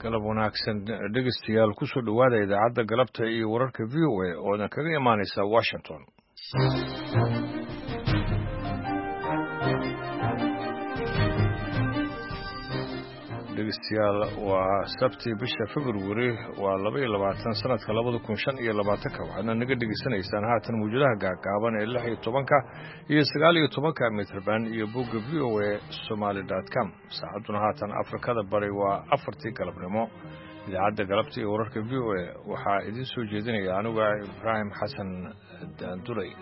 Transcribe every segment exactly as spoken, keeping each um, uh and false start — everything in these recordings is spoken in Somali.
galab wanaagsan dhegeystayaal ku soo dhawaada idaacadda galabta iyo wararka v o a oo idin kaga imaanaysa Washington. dhegeystayaal waa sabti bisha February waa laba iyo labaatan sanadka labada kun shan iyo labaatan waxaana naga dhegeysanaysaan haatan mawjadaha gaagaaban ee lix iyo tobanka iyo sagaal iyo tobanka mitrban iyo bogga v o a somali dot com. saacaduna haatan Afrikada bari waa afartii galabnimo. idaacadda galabta iyo wararka v o a waxaa idin soo jeedinaya aniga Ibrahim Xasan Daanduray.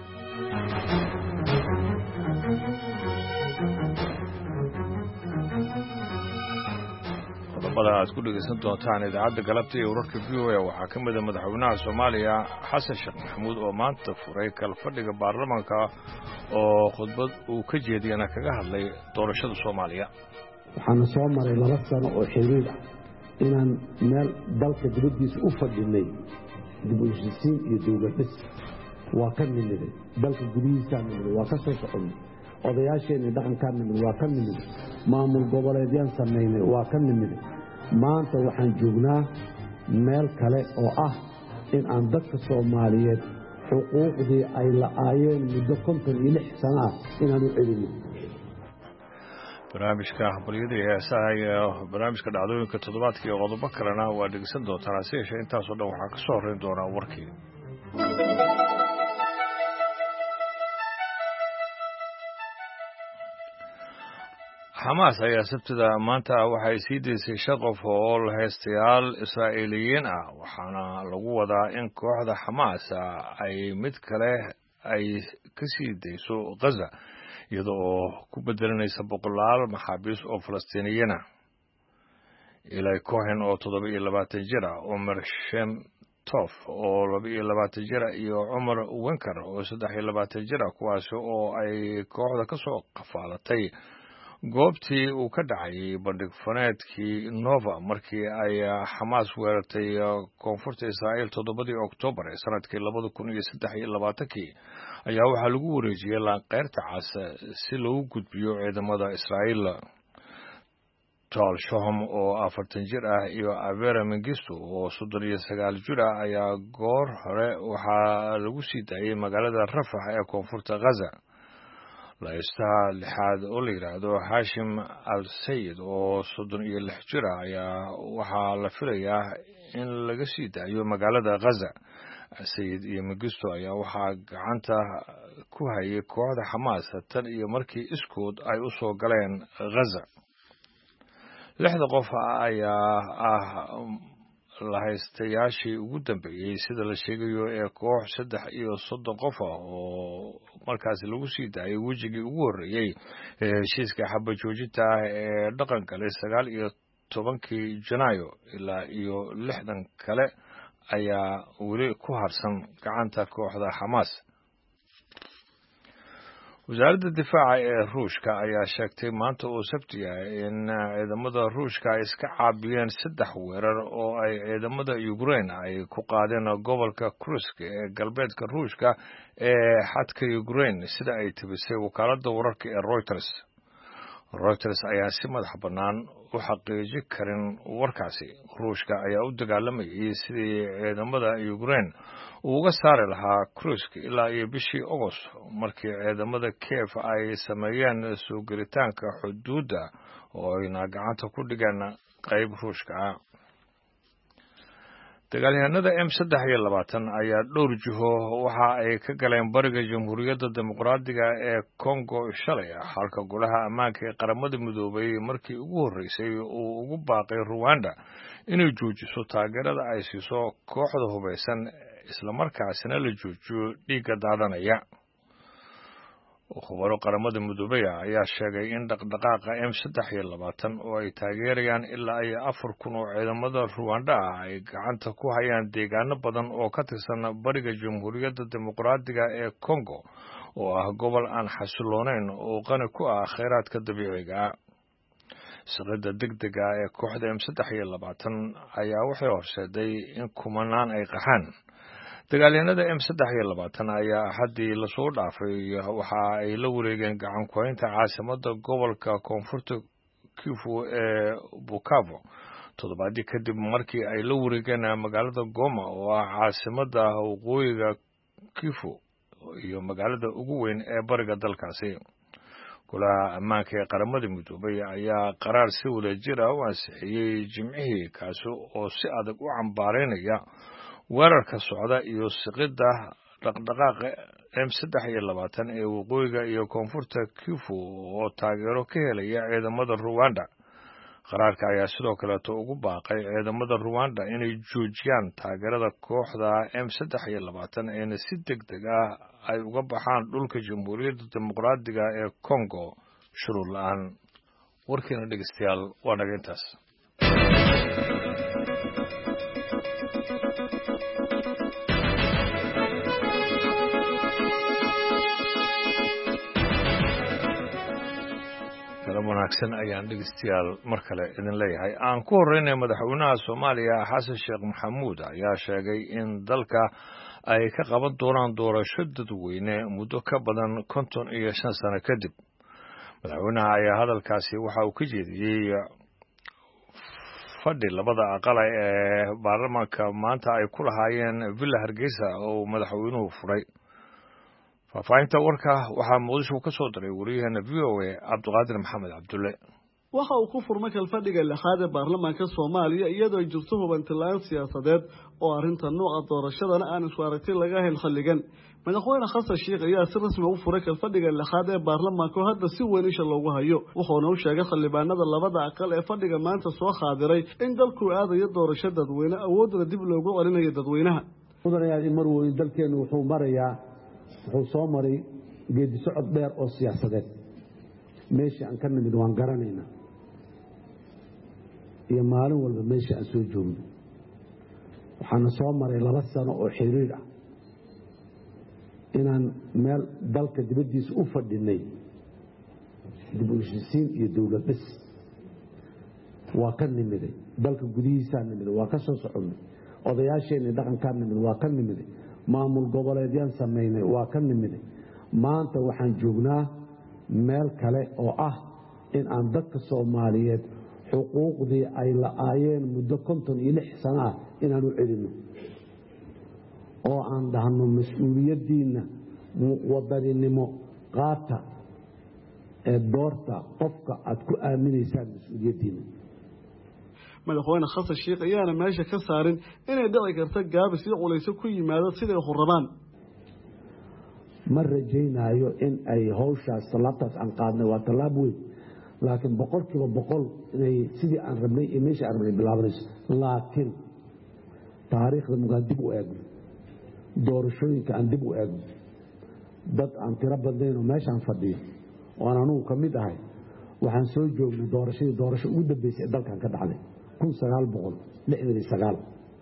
qodobada aad ku dhegeysan doontaan idaacadda galabta iyo wararka v o a waxaa ka mid ah madaxweynaha Soomaaliya Xasan Sheekh Maxamuud oo maanta furay kalfadhiga baarlamaanka oo khudbad uu ka jeediyana kaga hadlay doorashada Soomaaliya. waxaan soo maray laba sano oo xiriir ah inaan meel dalka dibadiisa u fadhinay dib u heshiisiin iyo dowladnimo waa ka nimid dalka gudihiisa nimid waa ka soo soconay odayaasheena dhaqanka nimid waa ka nimid maamul goboleedyaan sameynay waa ka nimid maanta waxaan joognaa meel kale oo ah in aan dadka Soomaaliyeed xuquuqdii ay la'aayeen muddo konton iyo lix sano ah inaan u celino. barnaamijka xabaliyada ee heesaha iyo barnaamijka dhacdooyinka toddobaadka iyo qodobo kalena waa dhegeysan doontaan hase yeeshee intaasoo dhan waxaa ka soo horreyn doonaa warkii. xamaas ayaa sabtida maanta waxay sii daysay shan qof oo lahaystayaal Israa'iiliyiin ah waxaana lagu wadaa in kooxda Xamaas ay mid kale ay ka sii dayso Gaza iyada oo ku bedelanaysa boqolaal maxaabiis oo Falastiiniyiin ah. Ilay Cohen oo toddoba iyo labaatan jir ah, Umar Shem Tof oo laba iyo labaatan jir ah iyo Umar Wenker oo saddex iyo labaatan jir ah kuwaas oo ay kooxda ka soo qafaalatay goobtii uu ka dhacay bandhig faneedkii Nova markii ay Xamaas weerartay koonfurta Israa'iil toddobadii Oktoobar ee sanadkii labada kun iyo saddex iyo labaatankii ayaa waxaa lagu wareejiyay laanqeyrta cas si loogu gudbiyo ciidamada Israa'iil. Tal Shoham oo afartan jir ah iyo Avera Mengistu oo soddon iyo sagaal jir ah ayaa goor hore waxaa lagu sii daayay magaalada Rafah ee koonfurta Gaza. laystaha lixaad oo la yidhaahdo Hashim al-Sayid oo soddon iyo lix jir ah ayaa waxaa la filayaa in laga sii daayo magaalada Gaza. Sayid iyo Mengistu ayaa waxaa gacanta ku hayay kooxda Xamaas tan iyo markii iskood ay u soo galeen Gaza. lixda qof ayaa ah lahaystayaashii ugu dambeeyey sida la sheegayo ee koox saddex iyo soddon qof ah oo markaasi lagu sii daayay wejigii ugu horreeyey ee heshiiska xabad joojinta ah ee dhaqan galay sagaal iyo tobankii Janaayo ilaa iyo lixdan kale ayaa weli ku harsan gacanta kooxda Xamaas. wasaaradda difaaca ee Ruushka ayaa sheegtay maanta oo sabti ah in ciidamada Ruushka ay iska caabiyeen saddex weerar oo ay ciidamada Ukraine ay ku qaadeen gobolka Kursk ee galbeedka Ruushka ee xadka Ukraine sida ay tibisay wakaaladda wararka ee Reuters. Reuters ayaa si madax bannaan u xaqiijin karin warkaasi. Ruushka ayaa u dagaalamayay sidii ciidamada Ukraine uga saari lahaa Kursk ilaa iyo bishii August markii ciidamada Kiev ay sameeyeen soo gelitaanka xuduudda oo ayna gacanta ku dhigeen qayb Ruushka ah. dagaalyahanada M saddex iyo labaatan ayaa dhowr jiho waxa ay ka galeen bariga Jamhuuriyadda Dimuqraadiga ee Congo shalay halka golaha ammaanka ee qaramada midoobay markii ugu horreysay uu ugu baaqay Rwanda inay joojiso taageerada ay siiso kooxda hubeysan isla markaasina la joojiyo dhiigga daadanaya. khubaro qaramada midoobay ayaa sheegay in dhaqdhaqaaqa M saddex iyo labaatan oo ay taageerayaan ilaa iyo afar kun oo ciidamada Rwanda ah ay gacanta ku hayaan deegaano badan oo ka tirsan bariga Jamhuuriyadda Dimuqraadiga ee Congo oo ah gobol aan xasiloonayn oo qani ku ah kheyraadka dabiiciga ah. shaqada degdega ee kooxda M saddex iyo labaatan ayaa waxay horseeday in kumanaan ay qaxaan. dagaalyahanada M saddex iyo labaatan ayaa haddii la soo dhaafay waxa ay la wareegeen gacan ku haynta caasimadda gobolka koonfurta Kivu ee Bukavu toddobaadii kadib markii ay la wareegeen magaalada Goma oo ah caasimadda waqooyiga Kivu iyo magaalada ugu weyn ee bariga dalkaasi. golaha ammaanka ee qaramada midoobay ayaa qaraar si wada jir ah u ansixiyey jimcihii kaasi oo si adag u cambaareynaya weerarka socda iyo siqidda dhaqdhaqaaqa M saddex iyo labaatan ee waqooyiga iyo koonfurta Kivu oo taageero ka helaya ciidamada Rwanda. qaraarka ayaa sidoo kaleeto ugu baaqay ciidamada Rwanda inay joojiyaan taageerada kooxda M saddex iyo labaatan ee si degdeg ah ay uga baxaan dhulka Jamhuuriyadda Dimuqraadiga ee Congo shuruud la'aan. warkiina dhegeystayaal waa naga intaas. wanaagsan ayaan dhegeystayaal mar kale idin leeyahay. aan ku horeynay madaxweynaha Soomaaliya Xasan Sheekh Maxamuud ayaa sheegay in dalka ay ka qaban doonaan doorasho dadweyne muddo ka badan konton iyo shan sano kadib. madaxweynaha ayaa hadalkaasi waxa uu ka jeediyey fadhi labada aqal ee baarlamaanka maanta ay ku lahaayeen Villa Hargeysa oo madaxweynuhu furay. faafahinta warka waxaa Muqdisho ka soo diray wariyaheena V O A Cabdiqaadir Maxamed Cabdulle. waxa uu ku furmay kalfadhiga lixaad ee baarlamaanka Soomaaliya iyadoo ay jirto hubantilaan siyaasadeed oo arrinta nooca doorashadana aan isku aragti laga hel xilligan. madaxweyne Xasan Sheekh ayaa si rasmi ah u furay kalfadhiga lixaad ee baarlamaanka hadda si weyn isha loogu hayo. wuxuuna u sheegay xildhibaanada labada aqal ee fadhiga maanta soo qaadiray in dalku aadayo doorasho dadweyne awoodna dib loogu celinayo dadweynaha. mudanayaal mar weyn dalkeenu wuxuu marayaa wuxuu soo maray geedi socod dheer oo siyaasadeed. meeshii aan ka nimid waan garanaynaa iyo maalin walba meeshii aan soo joogno. waxaana soo maray laba sano oo xiriir ah inaan meel dalka dibaddiisa u fadhinay dib u heshiisiin iyo dowlad dhis. waa ka nimiday dalka gudihiisaa nimiday waa ka soo soconnay. odayaasheenii dhaqankaa nimid waa ka nimiday. maamul goboleedyaan samaynay waa ka nimiday. maanta waxaan joognaa meel kale oo ah in aan dadka Soomaaliyeed xuquuqdii ay la'aayeen muddo konton iyo lix sano ah inaan u celinno oo aan dhahno mas-uuliyaddiinna wadaninimo qaata ee doorta qofka aad ku aaminaysaan mas-uuliyaddiinna. madaxweyne Xasan Sheekh ayaana meesha ka saarin inay dhici karto gaabis iyo culayso ku yimaado siday xurrabaan. ma rajaynayo in ay hawshaas talaabtaas aan qaadnay waa talaab weyn laakiin boqolkiiba boqol inay sidii aan rabnay iyo meesha aan rabnay bilaabanayso. laakiin taariikhda mugaan dib u eegno doorashooyinka aan dib u eegno dad aan tiro badnaynoo meeshaan fadhiyo oo aan anugu ka mid ahay waxaan soo joognay doorashadii doorasho ugu dambeysay ee dalkan ka dhacday kun sagaal boqol lixdan iyo sagaal.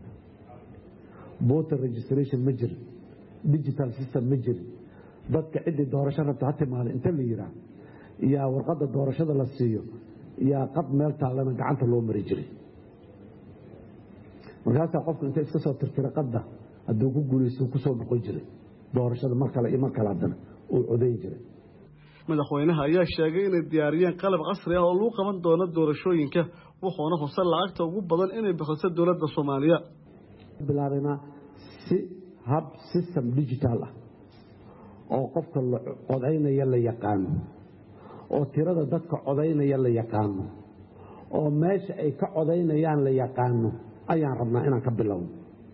voter registration ma jirin, digital system ma jirin. dadka ciddii doorasho rabta ha timaada inta la yiraa yaa warqadda doorashada la siiyo yaa qad meel taallana gacanta loo mari jiray. markaasaa qofku inta iska soo tirtira qadda hadduu ku guulaysto ku soo noqon jiray doorashada mar kale iyo mar kale haddana uu codayn jiray. madaxweynaha ayaa sheegay inay diyaariyeen qalab casri ah oo lagu qaban doono doorashooyinka wuxuuna xusay lacagta ugu badan inay bixiso dowladda Soomaaliya. bilaabanaa si hab system digital ah oo qofka codaynaya la yaqaano oo tirada dadka codaynaya la yaqaano oo meesha ay ka codaynayaan la yaqaano ayaan rabnaa inaan ka bilowno.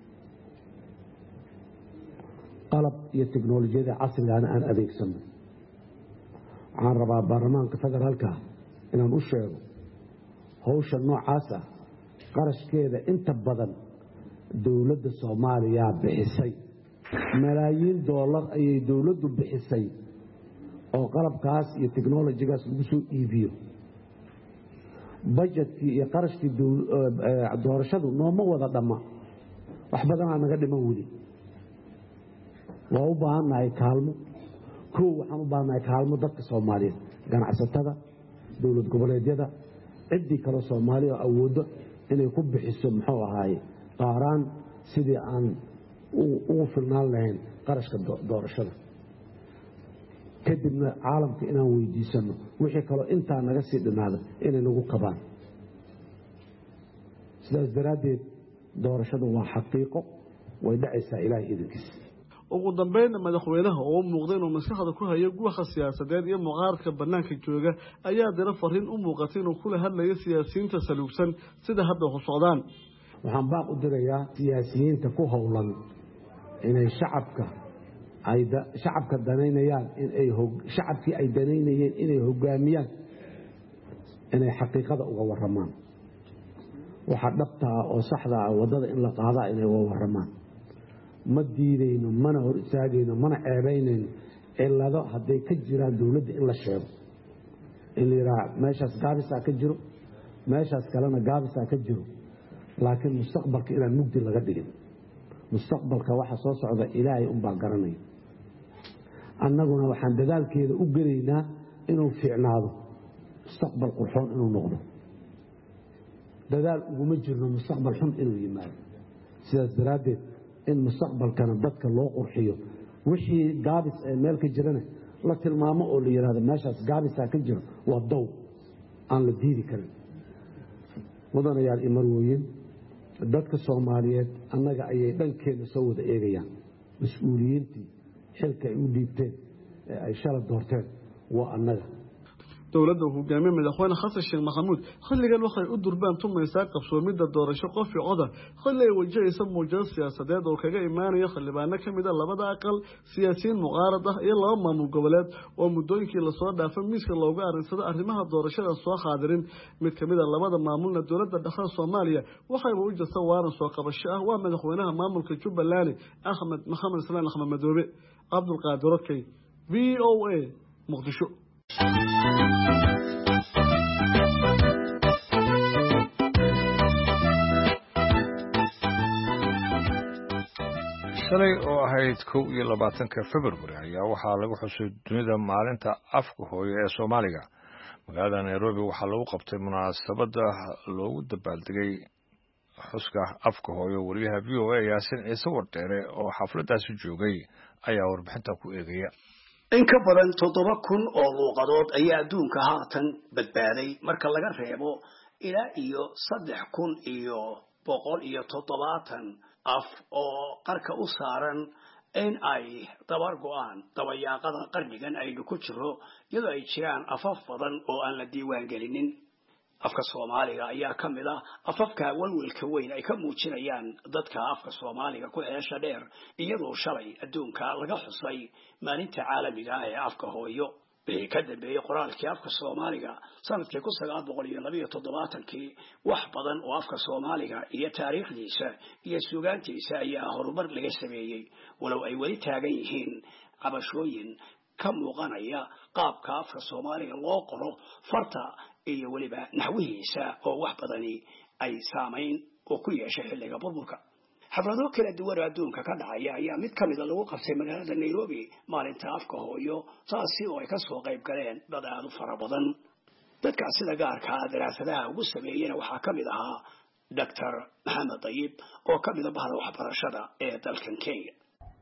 qalab iyo tiknoolajiyada casrigaana aan adeegsano. waxaan rabaa baarlamaanka federaalka inaan u sheego hawsha noocaas ah qarashkeeda inta badan dowladda Soomaaliya bixisay. malaayiin doolar ayay dowladdu bixisay oo qalabkaas iyo tiknoolajigaas lagu soo iibiyo. budgetkii iyo qarashkii doorashadu nooma wada dhamma wax badanaa naga dhiman weli. waa u baahannahay kaalmo. kow waxaan u baahannahay kaalmo dadka Soomaaliyeed ganacsatada dowlad goboleedyada ciddii kale Soomaaliya awooddo inay ku bixiso muxuu ahaaye qaaraan sidii aan ugu filnaan lahayn qarashka doorashada. kadibna caalamka inaan weydiisano wixii kaloo intaa naga sii dhinaada inay nagu qabaan. sidaas daraaddeed doorashadu waa xaqiiqo way dhacaysaa ilaahay idinkiisa ugu dambeyn madaxweynaha oo muuqday inuu maskaxda ku hayo guwaxa siyaasadeed iyo muqaarka banaanka jooga ayaa dira fariin u muuqatay inuu kula hadlayo siyaasiyiinta saluugsan sida hadda u socdaan waxaan baaq u dirayaa siyaasiyiinta ku howlan inay shacabka ay shacabka danaynayaan in ay shacabkii ay danaynayeen inay hogaamiyaan inay xaqiiqada uga waramaan waxa dhabta ah oo saxda ah wadada in la qaadaa inay uga waramaan ma diidayno mana hor istaagayno mana ceebaynayno cilado hadday ka jiraan dowladda in la sheego in la yidhaha meeshaas gaabisaa ka jiro meeshaas kalena gaabisaa ka jiro laakiin mustaqbalka inaan mugdi laga dhigin mustaqbalka waxa soo socda ilaahay unbaa garanaya annaguna waxaan dadaalkeeda u gelaynaa inuu fiicnaado mustaqbal qurxoon inuu noqdo dadaal uguma jirno mustaqbal xun inuu yimaado sidaas daraaddeed in mustaqbalkana dadka loo qurxiyo wixii gaabis ee meel ka jirana la tilmaamo oo la yidhaahdo meeshaas gaabisaa ka jiro waa dow aan la diidi karin mudanayaal iyo marwooyin dadka soomaaliyeed annaga ayay dhankeena soo wada eegayaan mas-uuliyiintii xilka ay u dhiibteen ee ay shala doorteen waa annaga dowladda hogaamiye madaxweyne xasan sheekh maxamuud xilligan waxay u durbaan tumaysaa qabsoomidda doorasho qof iyo cod xilli ay wajahaysa muujado siyaasadeed oo kaga imaanaya xildhibaano ka mid a labada aqal siyaasiyiin muqaarad ah iyo laba maamul goboleed oo muddooyinkii lasoo dhaafay miiska looga arrinsado arrimaha doorashada soo qaadirin mid ka mid a labada maamulna dowladda dhexe Soomaaliya waxayba u jirta waaran soo qabasho ah waa madaxweynaha maamulka Jubbaland Axmed Maxamed Islaan Axmed Madoobe Abdul Qaadir Okey V O A Muqdisho shalay oo ahayd kow iyo labaatanka February ayaa waxaa lagu xusay dunida maalinta afka hooyo ee Soomaaliga magaalada Nairobi waxaa lagu qabtay munaasabada loogu dabaaldegay xuska afka hooyo wariyaha V O A Yaasin Ciise Wardheere oo xafladaasi joogay ayaa warbixinta ku eegaya in ka badan toddoba kun oo luuqadood ayaa adduunka haatan badbaaday marka laga reebo ilaa iyo saddex kun iyo boqol iyo toddobaatan af oo qarka u saaran in ay dabar go'aan dabayaaqada qarnigan aynu ku jiro iyadoo ay jiraan afaf badan oo aan la diiwaan gelinin afka Soomaaliga ayaa ka mid ah afafka walwalka weyn ay ka muujinayaan dadka afka Soomaaliga ku ceesha dheer iyadoo shalay adduunka laga xusay maalinta caalamiga ah ee afka hooyo ee ka dambeeyay qoraalkii afka Soomaaliga sanadkii kun sagaal boqol iyo laba iyo toddobaatan-kii wax badan oo afka Soomaaliga iyo taariikhdiisa iyo suugaantiisa ayaa horumar laga sameeyay walow ay wali taagan yihiin cabashooyin ka muuqanaya qaabka afka Soomaaliga loo qoro farta iyo waliba naxwihiisa oo wax badani ay saameyn oo ku yeeshay xilliga burburka xaflado kala duwan oo adduunka ka dhacaya ayaa mid ka mid ah lagu qabtay magaalada Nairobi maalinta afka hooyo taasi oo ay ka soo qayb galeen dad aad u fara badan dadka sida gaarka ah daraasadaha ugu sameeyeen waxaa ka mid ahaa Doctor Maxamed Tayyib oo ka mid ah bahda waxbarashada ee dalkan Kenya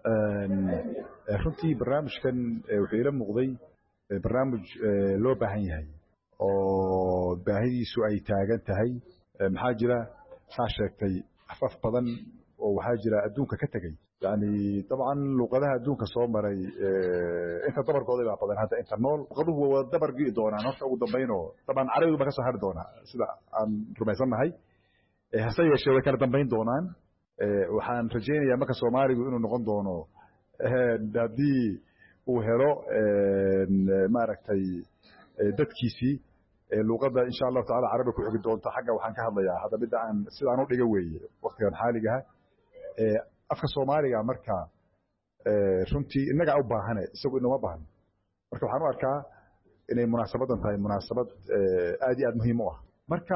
runtii barnaamijkan wuxuu ila muuqday barnaamij loo baahan yahay oo baahidiisu ay taagan tahay maxaa jira saa sheegtay afaf badan oo waxaa jira adduunka ka tagay yani dabcan luqadaha adduunka soo maray inta dabarkooda baa badan hadda inta nool luqaduhu waa dabar gii doonaan horta ugu dambeynoo dabcan carabigu ba ka soo hari doonaa sida aan rumaysannahay hase yeeshee way kala dambeyn doonaan waxaan rajaynayaa marka Soomaaligu inuu noqon doono haddii uu helo maaragtay dadkiisii luqadda insha Allah taala carabi ku xigi doonta xagga waxaan ka hadlayaa hada mid aan sidaan u dhiga weeye waqtigan xaaliga ah afka Soomaaliga marka runtii inaga u baahan isagu inoo baahan marka waxaan u arkaa inay munaasabadan tahay munaasabad aad iyo aad muhiim u ah marka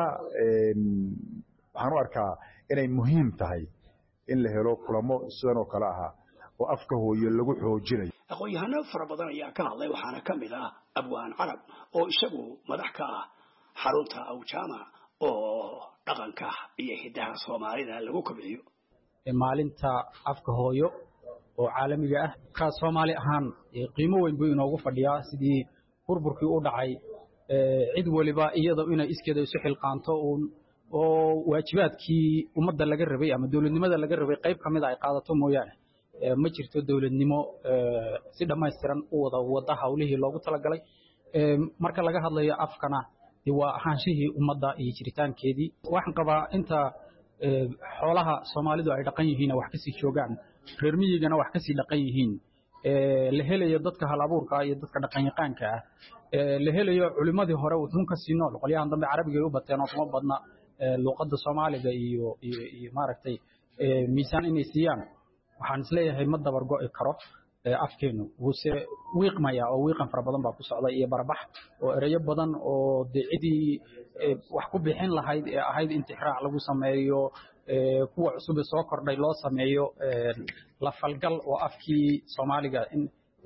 waxaan u arkaa inay muhiim tahay in la helo kulamo sidan oo kala ah oo afka hooyo lagu xoojinayo aqoon-yahano fara badan ayaa ka hadlay waxaana ka mid ah abwaan carab oo isagu madax ka ah xarunta awjaama oo dhaqanka iyo hidaha Soomaalida lagu kobciyo maalinta afka hooyo oo caalamiga ah ka Soomaali ahaan qiimo weyn buu inoogu fadhiyaa sidii burburkii u dhacay cid waliba iyada inay iskeeda isu xilqaanto oo oo waajibaadkii ummadda laga rabay ama dowladnimada laga rabay qayb ka mid ah ay qaadato mooyaane ma jirto dowladnimo si dhammaystiran u wada wada hawlihii loogu talagalay marka laga hadlayo afkana waa ahaanshihii ummadda iyo jiritaankeedii waxaan qabaa inta xoolaha Soomaalidu ay dhaqan yihiin wax ka sii joogaan reer miyigana wax ka sii dhaqan yihiin la helayo dadka hal abuurka iyo dadka dhaqan yaqaanka ah la helayo culimadii hore wuxuun ka sii nool qolyahan dambe carabiga ay u bateen oo kuma badna luqadda Soomaaliga iyo iyo maaragtay miisaan inay siiyaan waxaan isleeyahay ma dabar go'i karo afkeenu wuse wiiqmaya oo wiiqan fara badan baa ku socda iyo barbax oo ereyo badan oo decidii wax ku bixin lahayd ee ahayd intixraac lagu sameeyo kuwa cusub soo kordhay loo sameeyo la falgal oo afkii Soomaaliga in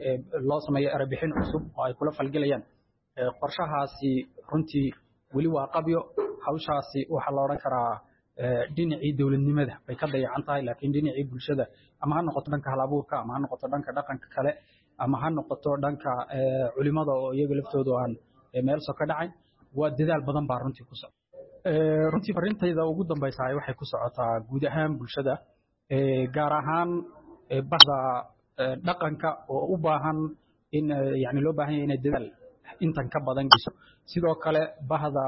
loo sameeyo erebixin cusub oo ay kula falgalayaan qorshahaasi runtii weli waa qabyo hawshaasi waxa la oran karaa dhinacii dowladnimada bay ka dayacan tahay laakiin dhinacii bulshada ama ha noqoto dhanka hal abuurka ama ha noqoto dhanka dhaqanka kale ama ha noqoto dhanka culimada oo iyaga laftoodu aan meel soo ka dhacay waa dadaal badan baa runtii ku socda runtii farintayda ugu dambaysa waxay ku socotaa guud ahaan bulshada gaar ahaan bahda dhaqanka oo u baahan in yani loo baahan yahay in dadaal intan ka badan giso sidoo kale bahda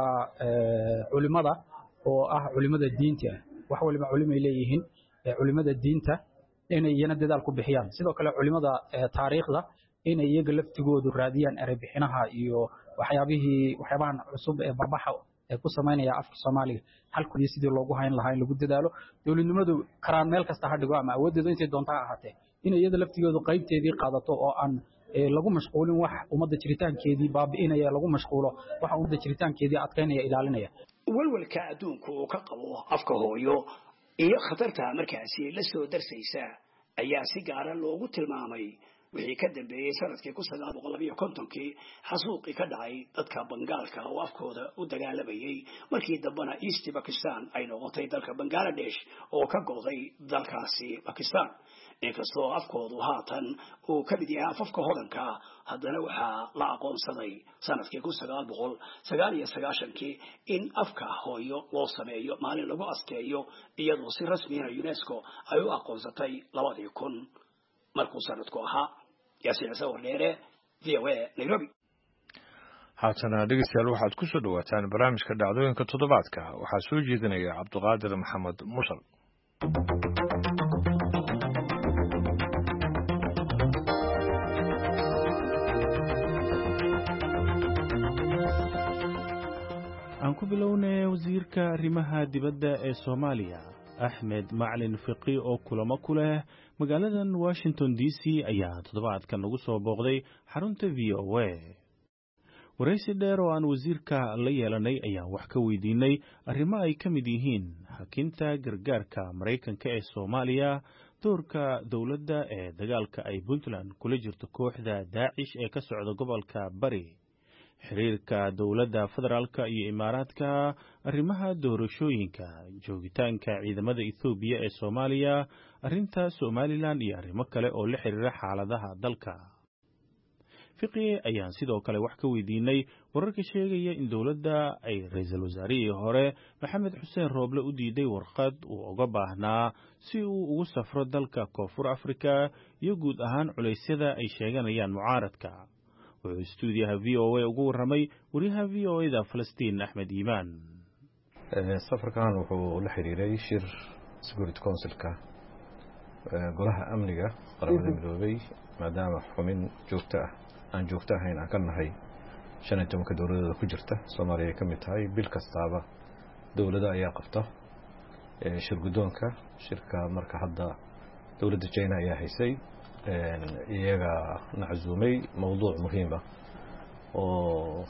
culimada oo ah culimada diinta wax waliba culimay leeyihiin culimada diinta inay iyana dadaal ku bixiyaan sidoo kale culimada taariikhda inay iyaga laftigoodu raadiyaan erebixinaha iyo waxyaabihii waxyaabahan cusub ee barbaxa ee ku sameynaya afka Soomaaliga halkii sidii loogu hayn lahaa in lagu dadaalo dowladnimadu karaan meel kasta ha dhigo ama awooddeedu intay doontaa ahaatee in iyada laftigoodu qaybteedii qaadato oo aan lagu mashquulin wax ummadda jiritaankeedii baabi'inaya lagu mashquulo waxa ummadda jiritaankeedii adkeynaya ilaalinaya walwalka adduunku uu ka qabo afka hooyo iyo khatarta markaasi la soo darsaysa ayaa si gaar ah loogu tilmaamay wixii ka dambeeyay sanadkii ku sagaal boqol iyo konton-kii xasuuqii ka dhacay dadka Bangaalka oo afkooda u dagaalamayay markii dambana East Pakistan ay noqotay dalka Bangladesh oo ka go'day dalkaasi Pakistan inkastoo afkoodu haatan uu ka mid yahay afafka hodanka haddana waxaa la aqoonsaday sanadkii ku sagaal boqol sagaal iyo sagaashan-kii in afka hooyo loo sameeyo maalin lagu asteeyo iyadoo si rasmi ah UNESCO ay u aqoonsatay labadii kun markuu sanadku ahaa yaasiin sawirneere v o a Nairobi haatana dhegeystayaal waxaad ku soo dhawaataan barnaamijka dhacdooyinka toddobaadka waxaa soo jeedinaya Cabdiqaadir Maxamed Mursal aan ku bilownay wasiirka arrimaha dibadda ee Soomaaliya Axmed Macalin Fiqi oo kulamo ku leh magaaladan Washington D C ayaa toddobaadkan ugu soo booqday xarunta V O A waraysi dheer oo aan wasiirka la yeelanay ayaa wax ka weydiinay arrimo ay ka mid yihiin hakinta gargaarka Mareykanka ee Soomaaliya doorka dowladda ee dagaalka ay Puntland kula jirto kooxda Daacish ee ka socda gobolka Bari xiriirka dowladda federaalka iyo imaaraadka arrimaha doorashooyinka joogitaanka ciidamada Ethiopia ee Soomaaliya arrinta Somaliland iyo arrimo kale oo la xiriira xaaladaha dalka Fiqi ayaan sidoo kale wax ka weydiinay wararka sheegaya in dowladda ay ra'iisul wasaarihii hore Maxamed Xuseen Rooble u diiday warqad uu uga baahnaa si uu ugu safro dalka Koonfur Afrika iyo guud ahaan culeysyada ay sheeganayaan mucaaradka wuxuu stuudiyaha V O A ugu warramay wariyaha V O A da Falastiin Axmed Iimaan safarkan wuxuu la xiriiray shir Security Council-ka golaha amniga qaramada midoobay maadaama xumin joogto ah aan joogto ahayn aan ka nahay shan iyo toban dowladda ku jirta Soomaaliya ay ka mid tahay bil kastaaba dowladda ayaa qabta shir gudoonka shirka marka hadda dowladda China ayaa haysay iyaga naczuumay mawduuc muhiim ah oo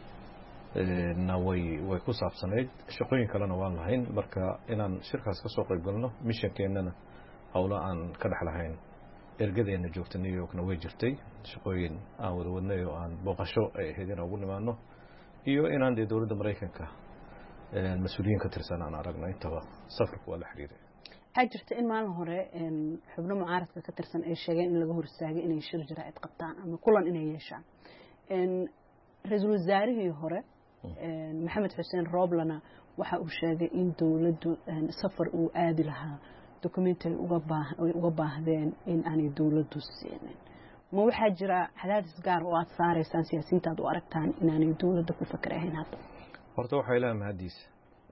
na way way ku saabsaneyd shaqooyin kalena waan lahayn marka inaan shirkaas ka soo qayb galno missionkeennana hawlo aan ka dhaxlahayn ergadeena joogta New Yorkna way jirtay shaqooyin aan wada wadnay oo aan booqasho ay ahayd inaan ugu nimaano iyo inaan dee dowladda Mareykanka mas'uuliyiin ka tirsan aan aragno intaba safarku waa la xiriiray waxaa jirta in maalin hore xubno mucaaradka ka tirsan ay sheegeen in laga horsaagay inay shir jaraa'id qabtaan ama kulan inay yeeshaan ra'iisul wasaarihii hore Maxamed Xuseen Rooblena waxa uu sheegay in dowladdu safar uu aadi lahaa documentary uga baahan uga baahdeen in aanay dowladdu siinin ma waxaa jira xadaadis gaar oo aad saaraysaan siyaasiyiinta aad u aragtaan inaanay dowladda ku fakarahayn hadda horta waxaa ilaaha mahadiisa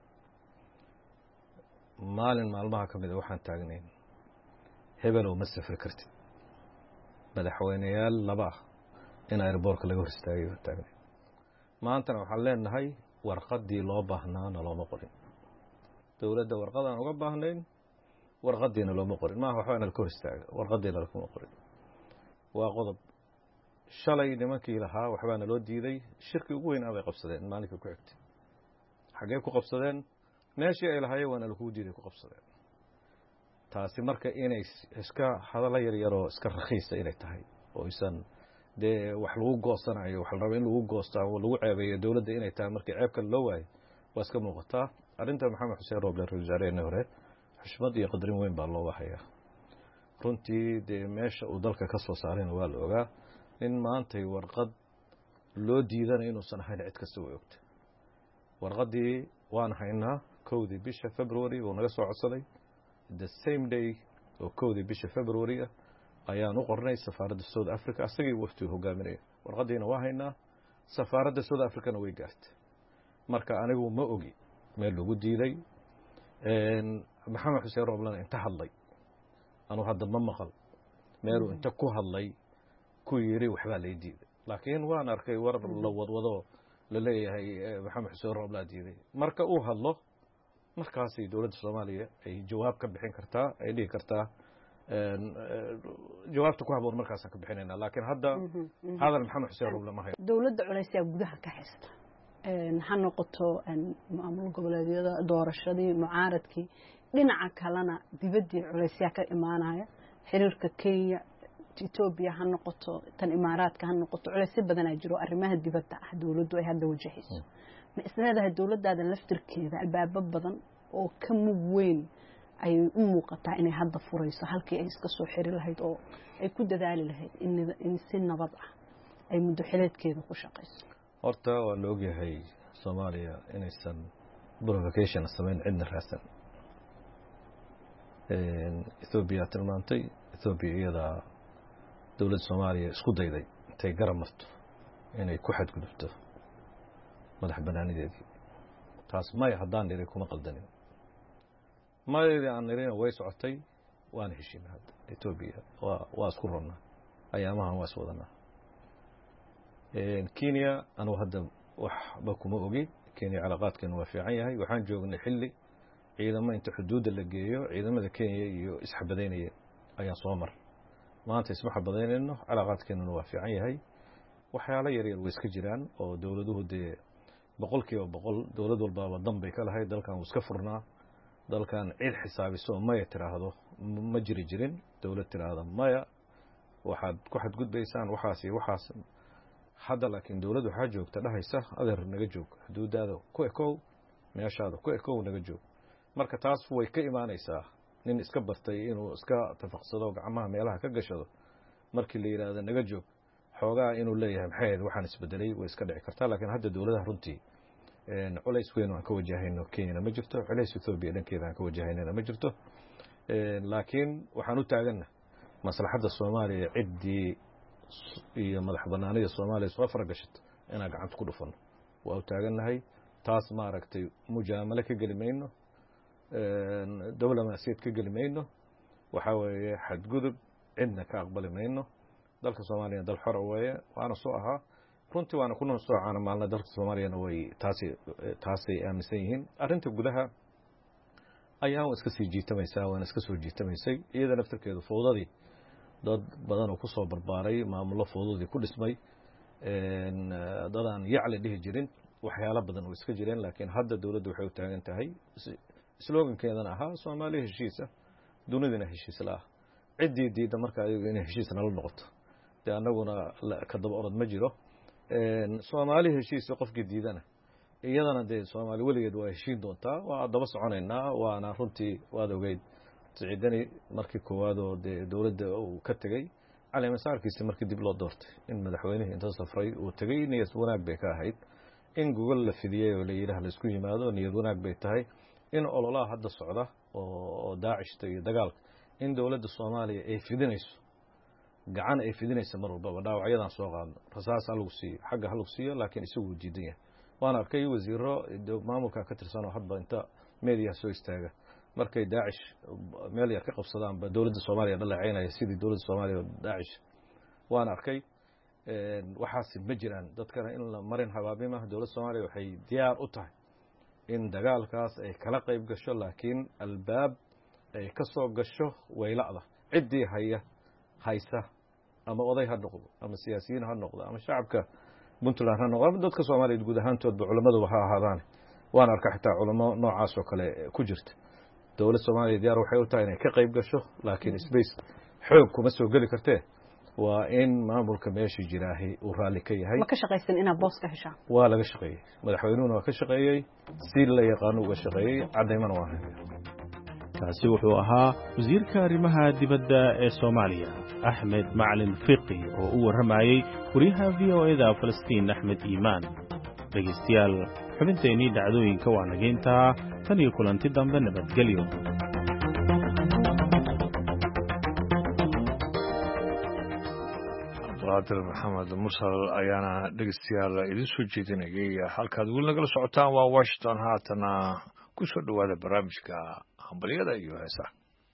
maalin maalmaha ka mid a waxaan taagnayn hebelow ma safri kartid madaxweyneyaal laba ah in airboortka laga hor istaagay baan taagnayn maantana waxaan leenahay warqaddii loo baahnaana looma qorin dowladda warqadaan uga baahnayn warqadiina looma qorin maaha waxba inala ka hor istaaga warqadiina lakuma qorin waa qodob shalay nimankii lahaa waxbaana loo diiday shirkii ugu weynaa bay qabsadeen maalinka ku xigtay xaggee ku qabsadeen meeshii ay lahaayeen waana lakuu diiday ku qabsadeen taasi marka inay iska hadallo yar yaroo iska rakhiisa inay tahay oo isan dee wax lagu goosanayo wax la rabo in lagu goosto ama lagu ceebeeyo dowladda inay tahay markii ceeb kale loo waayo waa iska muuqataa arrinta maxamed xuseen rooble ra-iisul wasaareheenii hore xushmad iyo qadarin weyn baa looga hayaa runtii dee meesha uu dalka ka soo saarayna waa la ogaa nin maantay warqad loo diidana inuusan ahayn cid kasta way ogta warqaddii waan haynaa kowdii bisha february buu naga soo codsaday the same day oo kowdii bisha february ah ayaan u qornay safaaradda south africa asagii waftigu hogaaminaya warqaddiina waa haynaa safaaradda south africana way gaartay marka anigu ma ogi meel lagu diiday maxamed xuseen rooblena inta hadlay anuu hadda ma maqal meeluu inta ku hadlay ku yiri waxbaa lay diiday laakiin waan arkay war la wadwado la leeyahay maxamed xuseen rooblaa diiday marka uu hadlo markaasay dowladda soomaaliya ay jawaab ka bixin kartaa ay dhihi kartaa jawaabta ku haboon markaasaan ka bixinayna laakiin hadda hadal maxamed xuseen rooble ma hayo dowladda culaysaa gudaha ka haysta ha noqoto maamul goboleedyada doorashadii mucaaradkii dhinaca kalena dibaddii culaysyaa ka imaanaya xiriirka kenya etoobiya ha noqoto tan imaaraadka ha noqoto culaysyo badanaa jiro arrimaha dibadda ah dowladdu ay hadda wajahayso ma isleedahay dowladdaada laftirkeeda albaabo badan oo ka mug weyn ayay u muuqataa inay hadda furayso halkii ay iska soo xiri lahayd oo ay ku dadaali lahayd in si nabad ah ay muddo xileedkeeda ku shaqayso horta waa la ogyahay soomaaliya inaysan provocation samayn cidna raadsan ethoobiya tilmaantay ethoobiya iyadaa dowladda soomaaliya isku dayday intay garab marto inay ku xadgudubto madax banaanideedii taas maya haddaan niri kuma qaldanin mayadii aan nirina way socotay waana heshiina hadda etoobiya waa waa isku rabnaa ayaamahan waa is wadanaa kenya anugu hadda waxba kuma ogi kenya calaaqaadkeenu waa fiican yahay waxaan joognay xilli ciidamo inta xuduudda la geeyo ciidamada kenya iyo isxabadaynaya ayaan soo mar maanta isma xabadaynayno calaaqaadkeenuna waa fiican yahay waxyaalo yaryar way iska jiraan oo dowladuhu dee boqol kiiba boqol dowlad walbaaba dan bay ka lahayd dalkan wuu iska furnaa dalkan cid xisaabiso oo maya tiraahdo ma jiri jirin dowlad tiraahda maya waxaad ku xadgudbaysaan waxaas iyo waxaas hadda laakiin dowlad waxaa joogta dhahaysa adeer naga joog xuduudaada ku ekow meeshaada ku ekow naga joog marka taas way ka imaanaysaa nin iska bartay inuu iska tafaqsado gacmaha meelaha ka gashado markii la yidhaahdo naga joog xoogaa inuu leeyahay maxay ahayd waxaan isbedelay way iska dhici kartaa laakiin hadda dowladaha runtii culays weyn aan ka wajahayno kenyana ma jirto culays ethoobiya dhankeeda aan ka wajahaynana ma jirto laakiin waxaan u taaganna maslaxadda soomaaliya ciddii iyo madax banaanida soomaaliya soo faragashato inaan gacanta ku dhufano waa u taagannahay taas maaragtay mujaamalo ka geli mayno diblomaasiyad ka geli mayno waxaa weeye xadgudub cidna ka aqbali mayno dalka soomaaliyana dal xora weeye waana soo ahaa runtii waana ku soo caanamaalna dalka soomaaliyana way taasi taasay aaminsan yihiin arrinta gudaha ayaa waa iska sii jiitamaysaa waana iska soo jiitamaysay iyada naftirkeedu fowdadii dad badan oo ku soo barbaaray maamullo fowdadii ku dhismay dadaan yacli dhihi jirin waxyaalo badan oo iska jireen laakiin hadda dowladdu waxay u taagan tahay slogankeedana ahaa soomaaliya heshiisa dunidina heshiis la ah ciddii diidda marka ayagu inay heshiis nala noqoto dee annaguna ka daba orod ma jiro soomaali heshiisa qofkii diidana iyadana dee soomaali weligeed waa heshiin doontaa waa daba soconaynaa waana runtii waad ogeyd siciidani markii koowaadoo dee dowladda uu ka tegey cali masaarkiisi markii dib loo doortay in madaxweynihii inta safray uu tegey niyas wanaag bay ka ahayd in gogol la fidiyey oo la yidhaah la isku yimaado niyad wanaag bay tahay in ololaha hadda socda oo daacishta iyo dagaalka in dowladda soomaaliya ay fidinayso gacan ay fidinaysa mar walbaba dhaawacyadan soo qaadno rasaas ha lagu siiyo xagga ha lagu siiyo laakiin isagu diidan yahay waan arkay wasiiro maamulka ka tirsan oo hadba inta meediyaha soo istaaga markay daacish meel yar ka qabsadaan ba dowladda soomaaliya dhaleecaynaya sidii dowladda soomaaliya daacish waan arkay waxaas ma jiraan dadkana in la marin habaabima dowladda soomaaliya waxay diyaar u tahay in dagaalkaas ay kala qayb gasho laakiin albaab ay ka soo gasho wayla'da ciddii haya haysa ama oday ha noqdo ama siyaasiyiin ha noqdo ama shacabka puntland ha noqdo ama dadka soomaaliyeed guud ahaantoodba culammaduba ha ahaadaan waan arka xitaa culamo noocaas oo kale ku jirta dowladda soomaaliya diyaar waxay u tahay inay ka qayb gasho laakiin space xoog kuma soo geli kartee waa in maamulka meeshii jiraahi uu raalli ka yahay ma ka shaqaysan inaad boos ka heshaan waa laga shaqeeyey madaxweynuhuna waa ka shaqeeyey si la yaqaano uga shaqeeyey caddaymana waa haya kaasi wuxuu ahaa wasiirka arrimaha dibadda ee soomaaliya axmed macalin fiqi oo u warramayey wariyaha v o eda falastiin axmed iimaan dhegaystayaal xubinteennii dhacdooyinka waa nageyntaa tan iyo kulanti dambe nabadgelyo abdulqaadir maxamed mursal ayaana dhegeystayaal idin soo jeedinayay halkaad weli nagala socotaan waa washington haatana ku soo dhowaada barnaamijka hambalyada iyo heesaha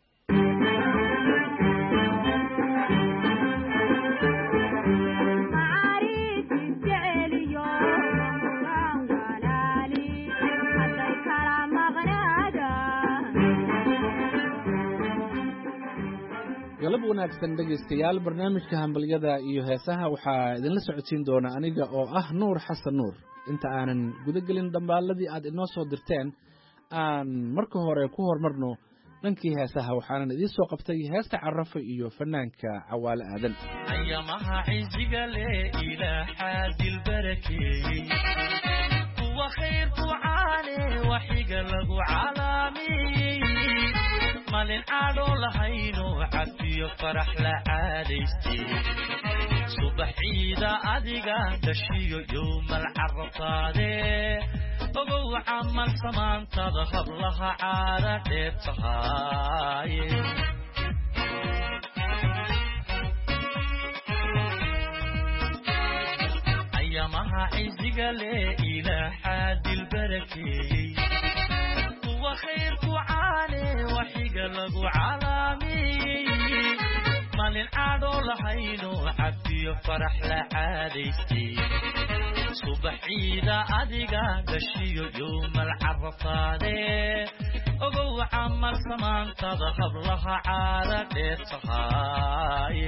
galab wanaagsan dhegaystayaal barnaamijka hambalyada iyo heesaha waxaa idinla socodsiin doona aniga oo ah nuur xasan nuur inta aanan guda gelin dhambaaladii aad inoo soo dirteen aan marka hore ku hormarno dhankii heesaha waxaanan idiin soo qabtay heesta carafa iyo fanaanka cawaale aadan ayamaha ciisiga le ilaaha dilbarakeeyey kuwa khayrku caane waxiga lagu calaamiyey malin caadho lahayno cafiyo farax la caadaystay subaxiida adiga dhashiyo yowmal carafaade ogow camal samaantada hablaha caada dheer tahaaye ayamaha ciisiga le ilaaha dilbarakeeyey kuwa khayrku caane waxiga lagu calaamiyey malin caadho lahayno cafiyo farax la caadaystay subaxiida adiga dhashiyo yowmal carafaade ogow camal samaantada hablaha caada dheer tahaaye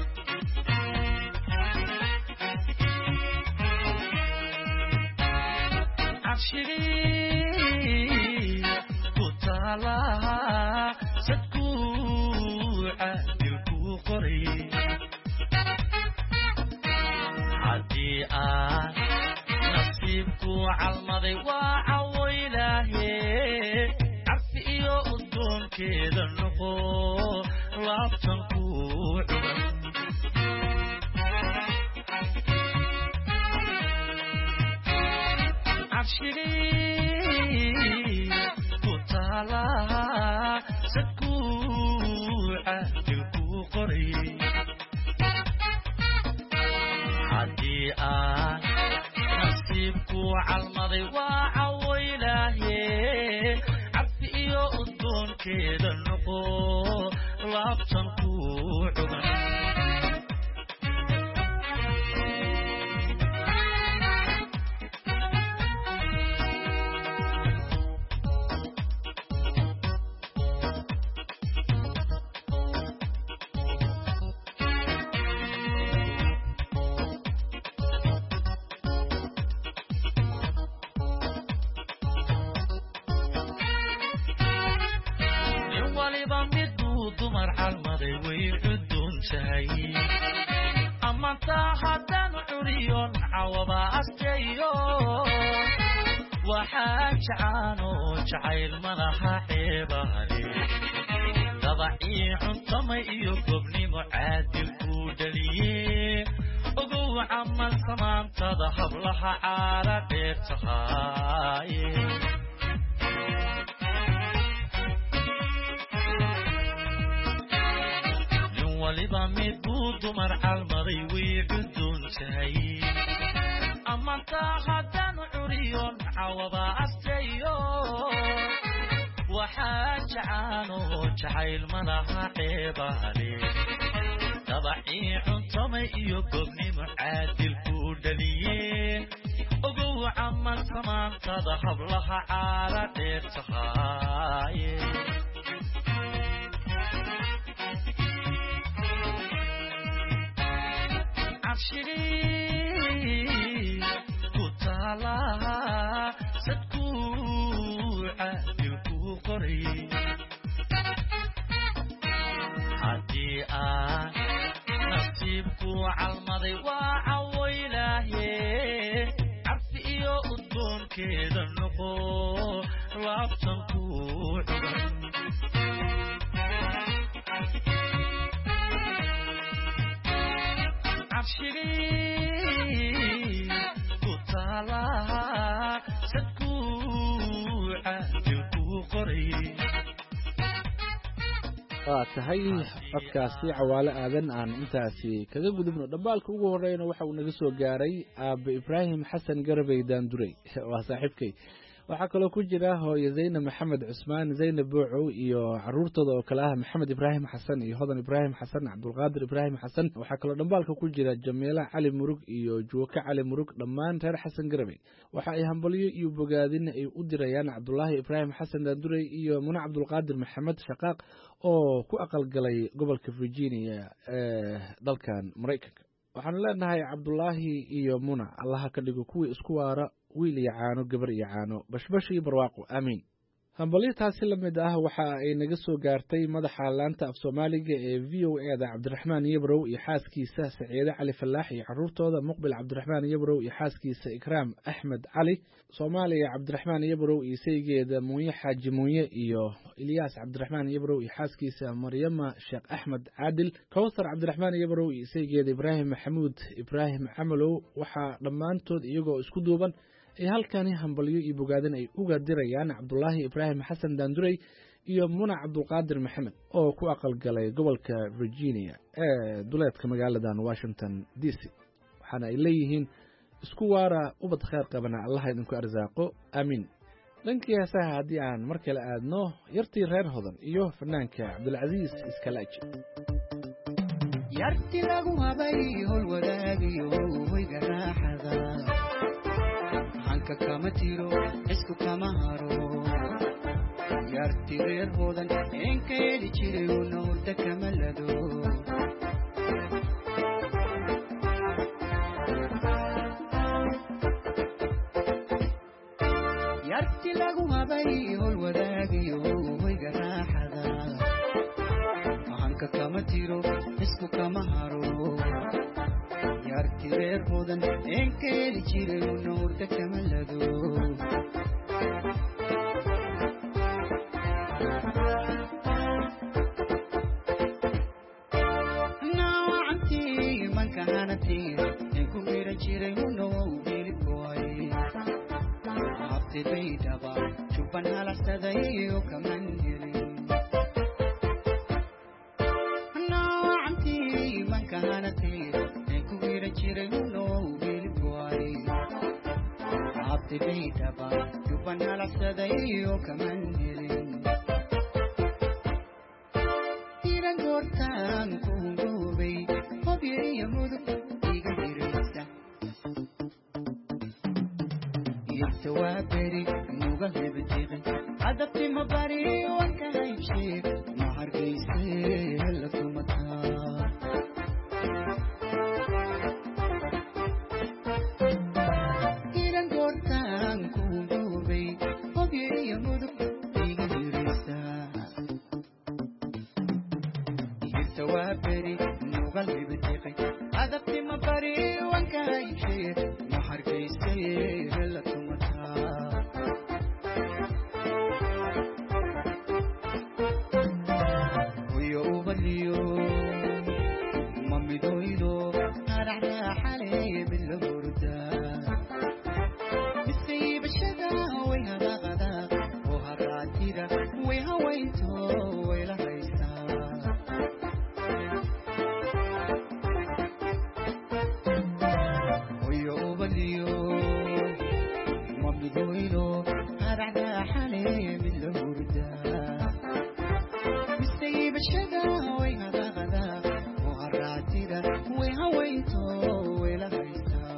cabshigii ku taalaha sadkuuca dilkuu qoray haddii aan nasiibku calmaday waa cawo ilaahe carfi iyo uddoonkeeda noqo laabtan kuu cunan cabshigii ku taalaha sadkuuca dilkuu qoray haddii aan nasiibku calmaday waa cawo ilaahe cabsi iyo uddoonkeeda noqo laabtan kuu cunan amantaa haddaan curiyon cawaba asteeyo waxaa jacaano jacayl malaha ceebaale dabacii cuntamay iyo gobnimo caadil kuu dhaliye ogow camal samaantada hablaha caara dheer tahay nin waliba mid buu dumar calmaday way cuduntahay amantaa haddaan curiyon cawaba asteeyo waxaan jacaano jacayl malaha ceebaale dabacii cuntamay iyo gobnimo caadil ku dhaliyeen ogow camal samaantada hablaha caara dheer tahay cabshiri ku taalaha sadkuu caadil ku qoray haddii aan nasiibku calmaday waa cawo ilaahe cabsi iyo uddoonkeeda noqo laabtan ku cugan cabshiri ku taalaha sadkuu caadil ku qoray waa tahay codkaasi cawaale aadan aan intaasi kaga gudubno dhambaalka ugu horeyna waxa uu naga soo gaaray aabe ibraahim xasan garabey daandurey waa saaxiibkay waxaa kaloo ku jira hooyo zaynab maxamed cusmaan zaynab buucow iyo caruurtooda oo kale ah maxamed ibraahim xasan iyo hodan ibraahim xasan cabdulqaadir ibraahim xasan waxaa kaloo dhambaalka ku jira jamiila cali murug iyo juwaka cali murug dhammaan reer xasan garabey waxa ay hambalyo iyo bogaadin ay u dirayaan cabdulaahi ibraahim xasan daandurey iyo mune cabdulqaadir maxamed shaqaaq oo ku aqalgalay gobolka virginia ee dalkan maraykanka waxaanu leenahay cabdulaahi iyo muna allaha ka dhigo kuwii isku waara wiil iyo caano gabar iyo caano bashbash iyo barwaaqo aamiin hambalyo taasi la mid ah waxa ay naga soo gaartay madaxa laanta af soomaaliga ee v o e da cabdiraxmaan yabrow iyo xaaskiisa saciide cali falaax iyo caruurtooda muqbil cabdiraxmaan yabrow iyo xaaskiisa ikraam axmed cali soomaaliya cabdiraxmaan yabrow iyo saygeeda muunye xaaji muunye iyo ilyaas cabdiraxmaan yabrow iyo xaaskiisa maryama sheekh axmed caadil kowsar cabdiraxmaan yabrow iyo saygeeda ibraahim maxamuud ibraahim camalow waxaa dhammaantood iyagoo isku duuban ay halkani hambalyo iyo bogaadin ay uga dirayaan cabdulaahi ibraahim xasan daandurey iyo muna cabdulqaadir maxamed oo ku aqalgalay gobolka virginia ee duleedka magaaladan washington d c waxaana ay leeyihiin isku waara ubad khayr qabana allaha idinku arsaaqo aamiin dhankii heesaha haddii aan mar kale aadno yartii reer hodan iyo fanaanka cabdulcasiis iskalaaji yarti lagu habay hol wadaagiyo hoyga raaxada hanka kama tiro isku kama haro yarti reer hodan enka eli jiray una hurda kama lado yarti lagu habay hol wadaagiyo hoyga raaxada hanka kama tiro isku kama haro yarti reer hodan enka eli jiray una hurda kama lado nawacanti manka hanati enku mira jiray una ubilikoy abti baydaba chuban halasaday o kaman helin nawacanti manka hanati abti baydaba chuban halasaday o kaman helin tiran goortaan kuungoobay hobyaiyo mudug iga hiraysa yirta waa beri nuga hebjiqin adabti ma bari wanka haybsheeg ma hargayse la tumataa tiran goortaan kuungoobay hobyaiyo mudug iga hiraysa yirta waa beri nuga hebjiqin adabti ma bari wanka haybsheeg ma hargayse la tumataa huyo ubaliyo mamidoydo araxraaxa way haweynto way la haysaa hoyo ubaliyo mabidoyno haracda xale mid la hurdaa mistayibashada way hadaqada oo haraatida way haweynto way la haysaa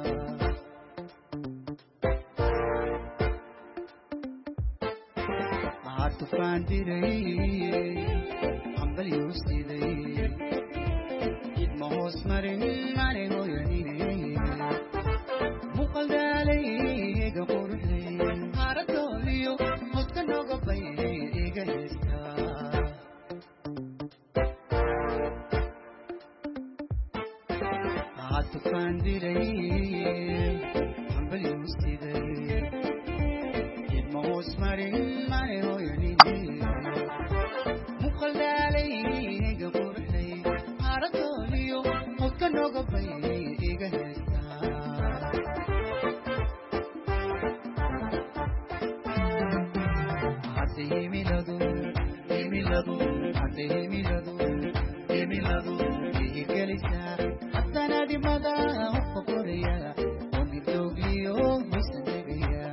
tufaan diray ambal yuusiday idma hoos marin mane hooyanine muqaldaalay ega quruxday haaradooliyo hodka nogobay iga heestaa tufaan diray ambal yuusiday idma hoos marin mane hooyanine muqaldaalay ega quruxday haaradooliyo hodka nogobay iga heestaa hadda himiladu himiladu hadda himiladu himiladu ihirgelisaa haddana dhimada hofka koraya oo nibdoogliyo hoysan degaya